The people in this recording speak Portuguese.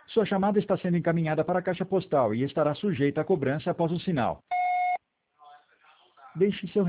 Sua chamada está sendo encaminhada para a caixa postal e estará sujeita a cobrança após o sinal. Deixe seu